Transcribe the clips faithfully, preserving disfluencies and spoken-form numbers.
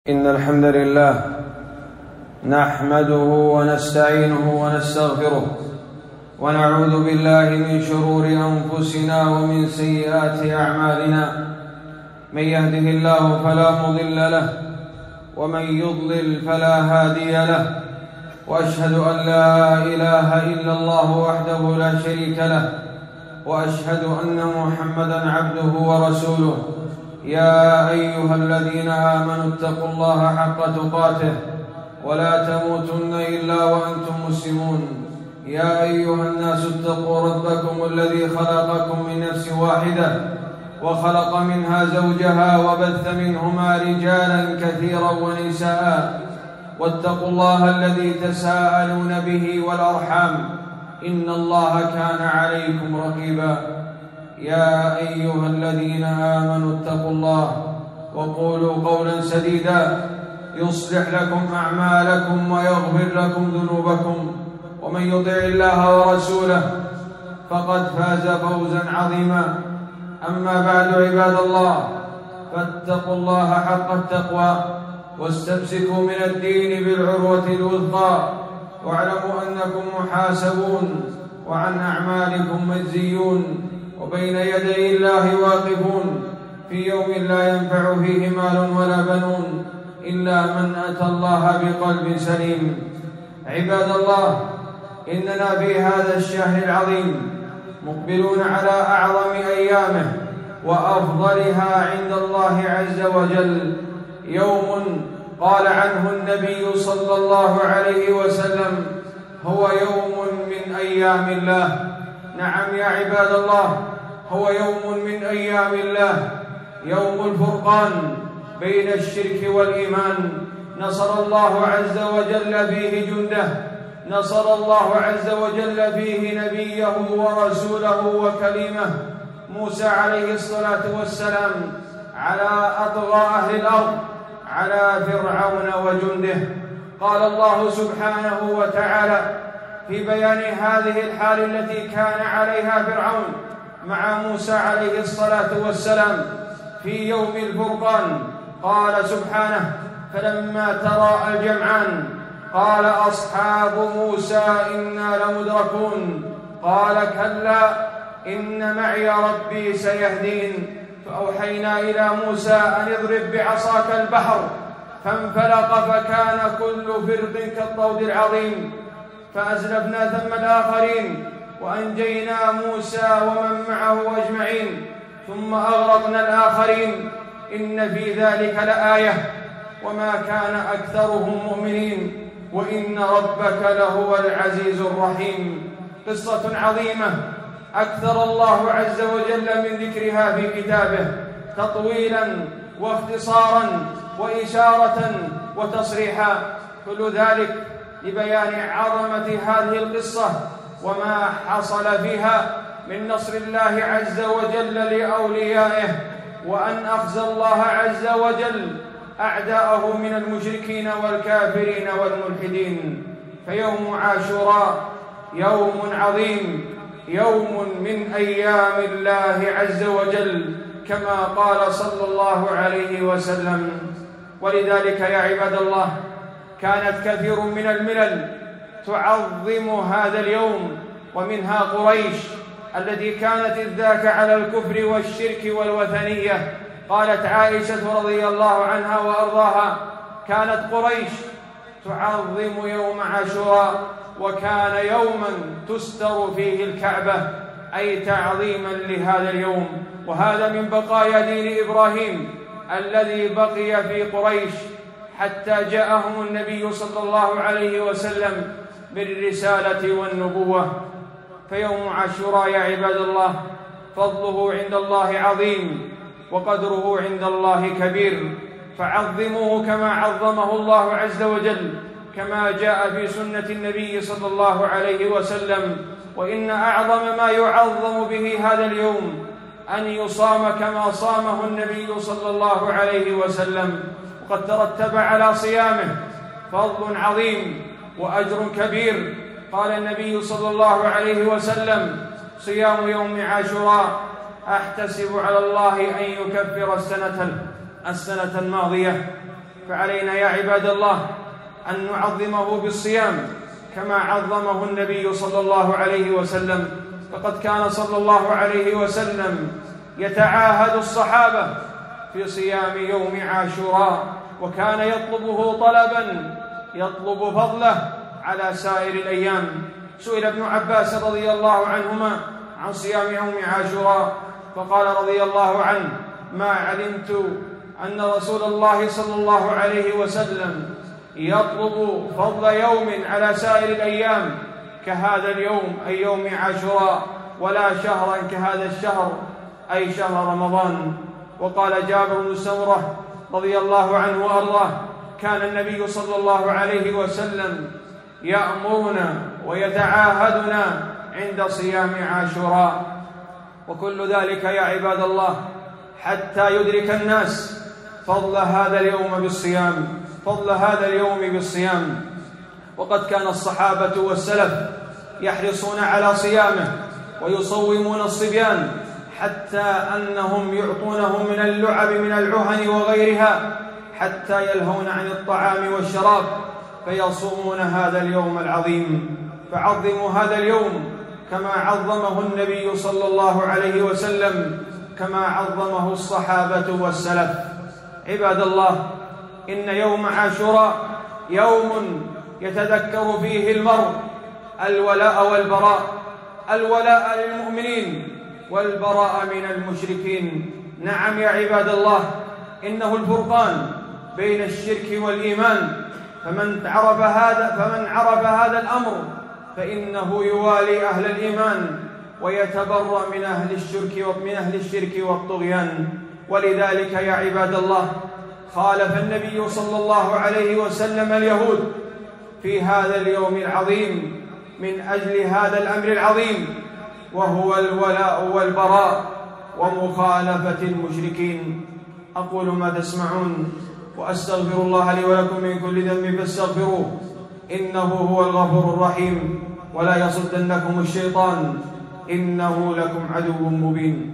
إن الحمد لله نحمده ونستعينه ونستغفره ونعوذ بالله من شرور أنفسنا ومن سيئات أعمالنا. من يهده الله فلا مضل له ومن يضلل فلا هادي له، وأشهد أن لا إله إلا الله وحده لا شريك له، وأشهد أن محمدًا عبده ورسوله. يا أيها الذين آمنوا اتقوا الله حق تقاته ولا تموتن إلا وأنتم مسلمون. يا أيها الناس اتقوا ربكم الذي خلقكم من نفس واحدة وخلق منها زوجها وبث منهما رجالا كثيرا ونساء، واتقوا الله الذي تساءلون به والأرحام إن الله كان عليكم رقيبا. يا أيها الذين آمنوا اتقوا الله وقولوا قولا سديدا يصلح لكم أعمالكم ويغفر لكم ذنوبكم، ومن يطع الله ورسوله فقد فاز فوزا عظيما. أما بعد، عباد الله، فاتقوا الله حق التقوى واستمسكوا من الدين بالعروة الوثقى، واعلموا أنكم محاسبون وعن أعمالكم مجزيون، وبين يدي الله واقفون في يوم لا ينفع فيه مال ولا بنون إلا من أتى الله بقلب سليم. عباد الله، إننا في هذا الشهر العظيم مقبلون على أعظم أيامه وأفضلها عند الله عز وجل، يوم قال عنه النبي صلى الله عليه وسلم: هو يوم من أيام الله. نعم يا عباد الله، هو يوم من أيام الله، يوم الفرقان بين الشرك والإيمان. نصر الله عز وجل فيه جنده، نصر الله عز وجل فيه نبيه ورسوله وكليمه موسى عليه الصلاة والسلام على أطغى أهل الأرض، على فرعون وجنده. قال الله سبحانه وتعالى في بيان هذه الحال التي كان عليها فرعون مع موسى عليه الصلاة والسلام في يوم الفرقان، قال سبحانه: فلما تراءى الجمعان قال أصحاب موسى إنا لمدركون، قال كلا إن معي ربي سيهدين. فأوحينا إلى موسى أن اضرب بعصاك البحر، فانفلق فكان كل فرق كالطود العظيم، فأزلفنا ثم الآخرين وأنجينا موسى ومن معه أجمعين، ثم أغرقنا الآخرين، إن في ذلك لآية وما كان أكثرهم مؤمنين وإن ربك لهو العزيز الرحيم. قصة عظيمة أكثر الله عز وجل من ذكرها في كتابه تطويلا واختصارا وإشارة وتصريحا، كل ذلك لبيان عظمة هذه القصة وما حصل فيها من نصر الله عز وجل لأوليائه، وأن أخزى الله عز وجل أعداءه من المشركين والكافرين والملحدين. فيوم عاشوراء يوم عظيم، يوم من أيام الله عز وجل كما قال صلى الله عليه وسلم. ولذلك يا عباد الله، كانت كثير من الملل تعظم هذا اليوم، ومنها قريش التي كانت إذ ذاك على الكفر والشرك والوثنية. قالت عائشة رضي الله عنها وأرضاها: كانت قريش تعظم يوم عاشوراء، وكان يوما تستر فيه الكعبة، أي تعظيما لهذا اليوم. وهذا من بقايا دين إبراهيم الذي بقي في قريش حتى جاءهم النبي صلى الله عليه وسلم بالرسالة والنبوة. فيوم عاشوراء يا عباد الله فضله عند الله عظيم وقدره عند الله كبير، فعظموه كما عظمه الله عز وجل، كما جاء في سنة النبي صلى الله عليه وسلم: وإن أعظم ما يعظم به هذا اليوم أن يصام كما صامه النبي صلى الله عليه وسلم. وقد ترتب على صيامه فضل عظيم وأجر كبير. قال النبي صلى الله عليه وسلم: صيام يوم عاشوراء أحتسب على الله أن يكفر السنة السنة الماضية. فعلينا يا عباد الله أن نعظمه بالصيام كما عظمه النبي صلى الله عليه وسلم. فقد كان صلى الله عليه وسلم يتعاهد الصحابة في صيام يوم عاشوراء، وكان يطلبه طلبا يطلب فضله على سائر الأيام. سئل ابن عباس رضي الله عنهما عن صيام يوم عاشوراء فقال رضي الله عنه: ما علمت أن رسول الله صلى الله عليه وسلم يطلب فضل يوم على سائر الأيام كهذا اليوم، أي يوم عاشوراء، ولا شهرا كهذا الشهر، أي شهر رمضان. وقال جابر بن سمرة رضي الله عنه وأرضاه: كان النبي صلى الله عليه وسلم يأمرنا ويتعاهدنا عند صيام عاشوراء. وكل ذلك يا عباد الله حتى يدرك الناس فضل هذا اليوم بالصيام، فضل هذا اليوم بالصيام. وقد كان الصحابة والسلف يحرصون على صيامه ويصومون الصبيان، حتى أنهم يعطونهم من اللعب من العهن وغيرها حتى يلهون عن الطعام والشراب، فيصومون هذا اليوم العظيم. فعظموا هذا اليوم كما عظمه النبي صلى الله عليه وسلم، كما عظمه الصحابة والسلف. عباد الله، إن يوم عاشوراء يوم يتذكر فيه المرء الولاء والبراء، الولاء للمؤمنين والبراء من المشركين. نعم يا عباد الله، إنه الفرقان بين الشرك والإيمان، فمن عرف هذا فمن عرف هذا الأمر فإنه يوالي أهل الإيمان ويتبرأ من أهل الشرك ومن أهل الشرك والطغيان. ولذلك يا عباد الله خالف النبي صلى الله عليه وسلم اليهود في هذا اليوم العظيم من أجل هذا الأمر العظيم، وهو الولاء والبراء ومخالفة المشركين. أقول ما تسمعون وأستغفر الله لي ولكم من كل ذنب فاستغفروه، إنه هو الغفور الرحيم. ولا يصدنكم الشيطان إنه لكم عدو مبين.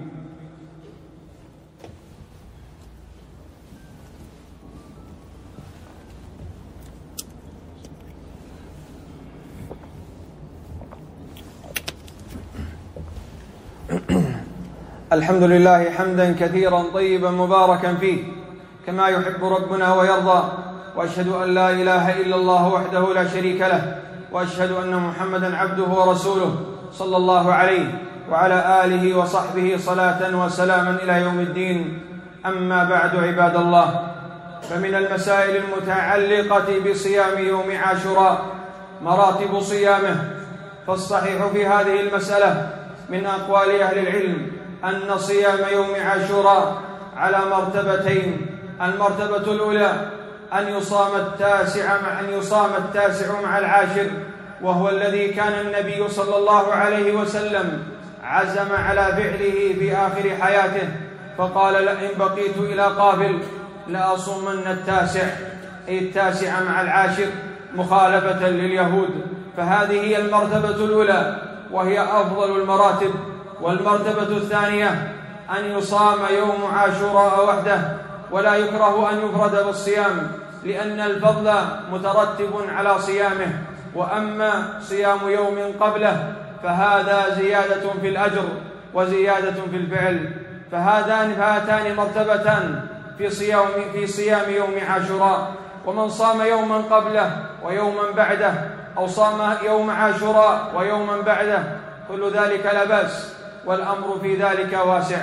الحمد لله حمدا كثيرا طيبا مباركا فيه كما يحب ربنا ويرضى، وأشهد أن لا إله إلا الله وحده لا شريك له، وأشهد أن محمدا عبده ورسوله صلى الله عليه وعلى آله وصحبه صلاة وسلاما إلى يوم الدين. أما بعد عباد الله، فمن المسائل المتعلقة بصيام يوم عاشوراء مراتب صيامه. فالصحيح في هذه المسألة من أقوال أهل العلم أن صيام يوم عاشوراء على مرتبتين. المرتبة الأولى أن يصام التاسع مع أن يصام التاسع مع العاشر، وهو الذي كان النبي صلى الله عليه وسلم عزم على فعله في آخر حياته، فقال: لئن بقيت إلى قابل لأصومن التاسع، أي التاسع مع العاشر مخالفة لليهود. فهذه هي المرتبة الأولى وهي أفضل المراتب. والمرتبة الثانية أن يصام يوم عاشوراء وحده، ولا يكره أن يفرد بالصيام، لأن الفضل مترتب على صيامه. وأما صيام يوم قبله فهذا زيادة في الأجر وزيادة في الفعل. فهذان فهاتان مرتبتان في صيام في صيام يوم عاشوراء. ومن صام يوما قبله ويوما بعده، أو صام يوم عاشوراء ويوما بعده، كل ذلك لا بأس، والأمر في ذلك واسع.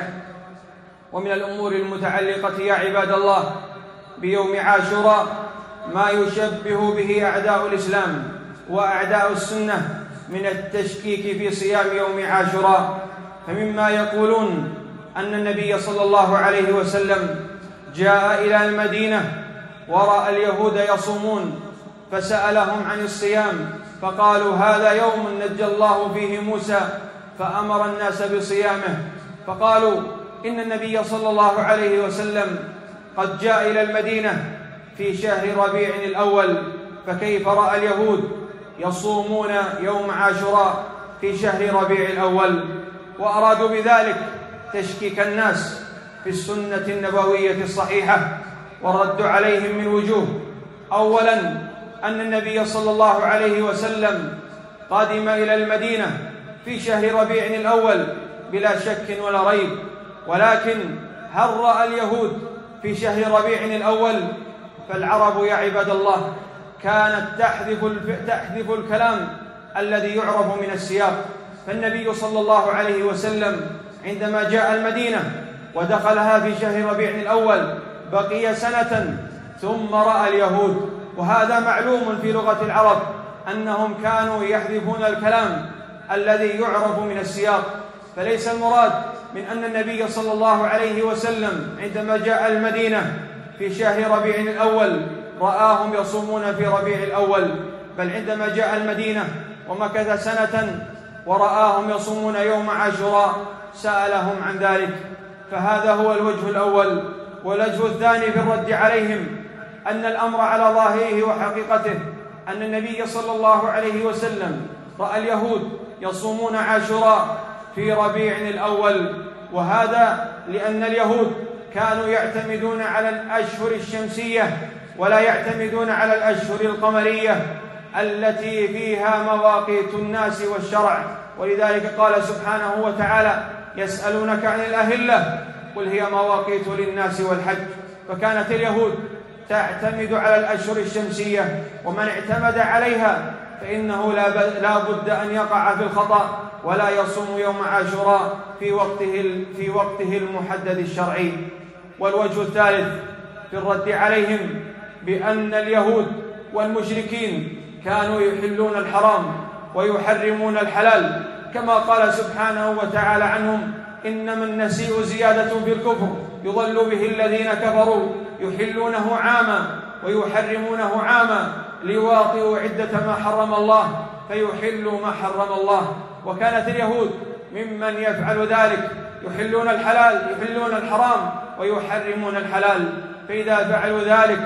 ومن الأمور المتعلقة يا عباد الله بيوم عاشوراء ما يشبه به أعداء الإسلام وأعداء السنة من التشكيك في صيام يوم عاشوراء. فمما يقولون أن النبي صلى الله عليه وسلم جاء إلى المدينة ورأى اليهود يصومون فسألهم عن الصيام، فقالوا: هذا يوم نجى الله فيه موسى، فأمر الناس بصيامه. فقالوا: إن النبي صلى الله عليه وسلم قد جاء إلى المدينة في شهر ربيع الأول، فكيف رأى اليهود يصومون يوم عاشوراء في شهر ربيع الأول؟ وأرادوا بذلك تشكيك الناس في السنة النبوية الصحيحة والرد عليهم من وجوه. أولاً أن النبي صلى الله عليه وسلم قادم إلى المدينة في شهر ربيع الأول بلا شك ولا ريب، ولكن هل رأى اليهود في شهر ربيع الأول؟ فالعرب يا عباد الله كانت تحذف, تحذف الكلام الذي يعرف من السياق. فالنبي صلى الله عليه وسلم عندما جاء المدينة ودخلها في شهر ربيع الأول بقي سنة ثم رأى اليهود، وهذا معلوم في لغة العرب أنهم كانوا يحذفون الكلام الذي يعرف من السياق. فليس المراد من أن النبي صلى الله عليه وسلم عندما جاء المدينة في شهر ربيع الأول رآهم يصومون في ربيع الأول، بل عندما جاء المدينة ومكث سنة ورآهم يصومون يوم عاشوراء سألهم عن ذلك. فهذا هو الوجه الأول. والوجه الثاني في الرد عليهم أن الأمر على ظاهره وحقيقته أن النبي صلى الله عليه وسلم رأى اليهود يصومون عاشوراء في ربيع الأول، وهذا لأن اليهود كانوا يعتمدون على الأشهر الشمسية ولا يعتمدون على الأشهر القمرية التي فيها مواقيت الناس والشرع. ولذلك قال سبحانه وتعالى: يسألونك عن الأهلة قل هي مواقيت للناس والحج. فكانت اليهود تعتمد على الأشهر الشمسية، ومن اعتمد عليها فإنه لا بد أن يقع في الخطأ ولا يصوم يوم عاشوراء في وقته, في وقته المحدد الشرعي. والوجه الثالث في الرد عليهم بأن اليهود والمشركين كانوا يحلون الحرام ويحرمون الحلال، كما قال سبحانه وتعالى عنهم: إنما النسيء زيادة في الكفر يضل به الذين كفروا يحلونه عاما ويحرمونه عاما ليواطئوا عدة ما حرم الله فيحلوا ما حرم الله. وكانت اليهود ممن يفعل ذلك، يحلون الحلال يحلون الحرام ويحرمون الحلال، فإذا فعلوا ذلك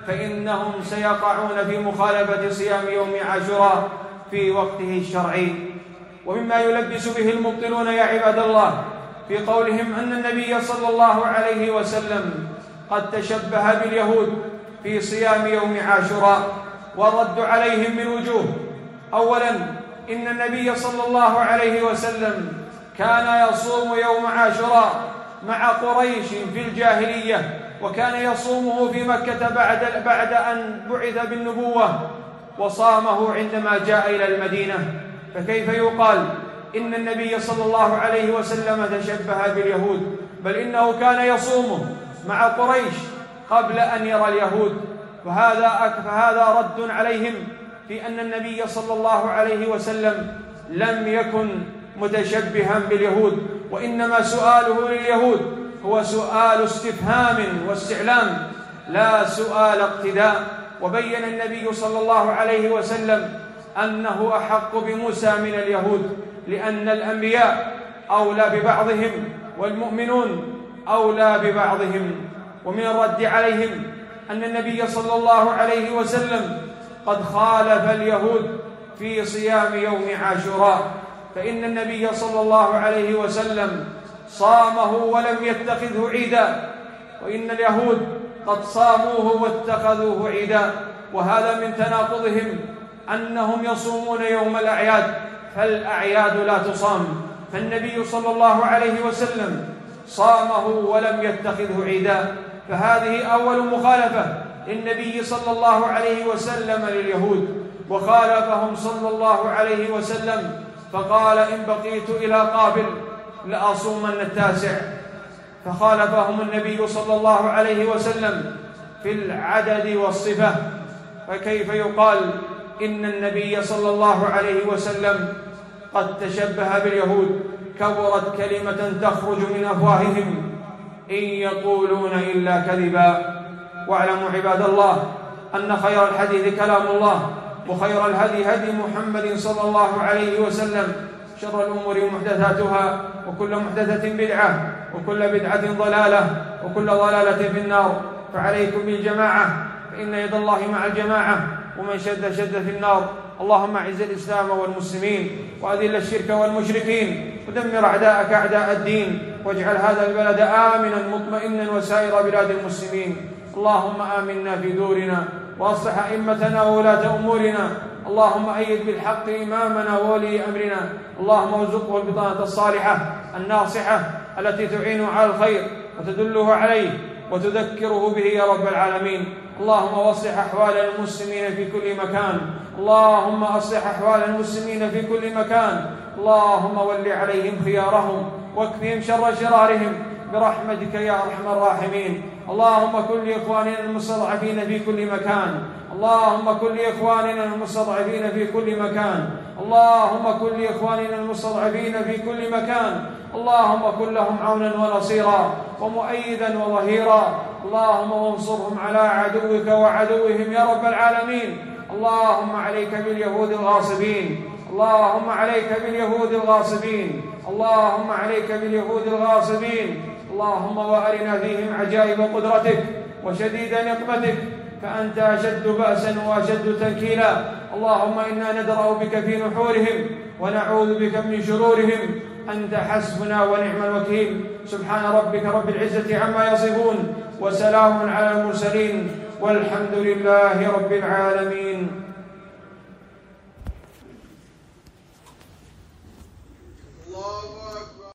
فإنهم سيقعون في مخالفة صيام يوم عاشوراء في وقته الشرعي. ومما يلبس به المبطلون يا عباد الله في قولهم أن النبي صلى الله عليه وسلم قد تشبه باليهود في صيام يوم عاشوراء، والرد عليهم من وجوه. أولاً إن النبي صلى الله عليه وسلم كان يصوم يوم عاشوراء مع قريش في الجاهلية، وكان يصومه في مكة بعد, بعد أن بعث بالنبوة، وصامه عندما جاء إلى المدينة. فكيف يقال إن النبي صلى الله عليه وسلم تشبه باليهود؟ بل إنه كان يصومه مع قريش قبل أن يرى اليهود. فهذا, فهذا رد عليهم في أن النبي صلى الله عليه وسلم لم يكن متشبها باليهود، وإنما سؤاله لليهود هو سؤال استفهام واستعلام لا سؤال اقتداء. وبين النبي صلى الله عليه وسلم أنه أحق بموسى من اليهود، لأن الأنبياء أولى ببعضهم والمؤمنون أولى ببعضهم. ومن الرد عليهم أن النبي صلى الله عليه وسلم قد خالف اليهود في صيام يوم عاشوراء، فإن النبي صلى الله عليه وسلم صامه ولم يتخذه عيدا، وإن اليهود قد صاموه واتخذوه عيدا. وهذا من تناقضهم أنهم يصومون يوم الأعياد فالأعياد لا تصام، فالنبي صلى الله عليه وسلم صامه ولم يتخذه عيدا. فهذه أول مخالفة للنبي صلى الله عليه وسلم لليهود، وخالفهم صلى الله عليه وسلم فقال: إن بقيت إلى قابل لأصومن التاسع. فخالفهم النبي صلى الله عليه وسلم في العدد والصفة. فكيف يقال إن النبي صلى الله عليه وسلم قد تشبه باليهود؟ كبرت كلمة تخرج من أفواههم إن يقولون إلا كذبا. واعلموا عباد الله أن خير الحديث كلام الله، وخير الهدي هدي محمد صلى الله عليه وسلم، شر الأمور محدثاتها، وكل محدثة بدعة، وكل بدعة ضلالة، وكل ضلالة في النار. فعليكم بالجماعة، فإن يد الله مع الجماعة، ومن شد شد في النار. اللهم اعز الإسلام والمسلمين، وأذل الشرك والمشركين، ودمر أعداءك أعداء الدين، واجعل هذا البلد آمنا مطمئنا وسائر بلاد المسلمين. اللهم آمنا في دورنا وأصلح أئمتنا وولاة أمورنا. اللهم أيد بالحق إمامنا وولي أمرنا. اللهم ارزقه البطانة الصالحة الناصحة التي تعينه على الخير وتدله عليه وتذكره به يا رب العالمين. اللهم أصلح أحوال المسلمين في كل مكان. اللهم أصلح أحوال المسلمين في كل مكان. اللهم ول عليهم خيارهم واكفهم شر شرارهم برحمتك يا أرحم الراحمين. اللهم كن لإخواننا المستضعفين في كل مكان. اللهم كن لإخواننا المستضعفين في كل مكان. اللهم كن لإخواننا المستضعفين في كل مكان. اللهم كن لهم عونا ونصيرا ومؤيدا وظهيرا. اللهم وانصرهم على عدوك وعدوهم يا رب العالمين. اللهم عليك باليهود الغاصبين. اللهم عليك باليهود الغاصبين. اللهم عليك باليهود الغاصبين. اللهم وأرنا فيهم عجائب قدرتك وشديد نقمتك، فأنت أشد بأسا وأشد تنكيلا. اللهم إنا ندرأ بك في نحورهم ونعوذ بك من شرورهم. أنت حسبنا ونعم الوكيل. سبحان ربك رب العزة عما يصفون وسلام على المرسلين والحمد لله رب العالمين.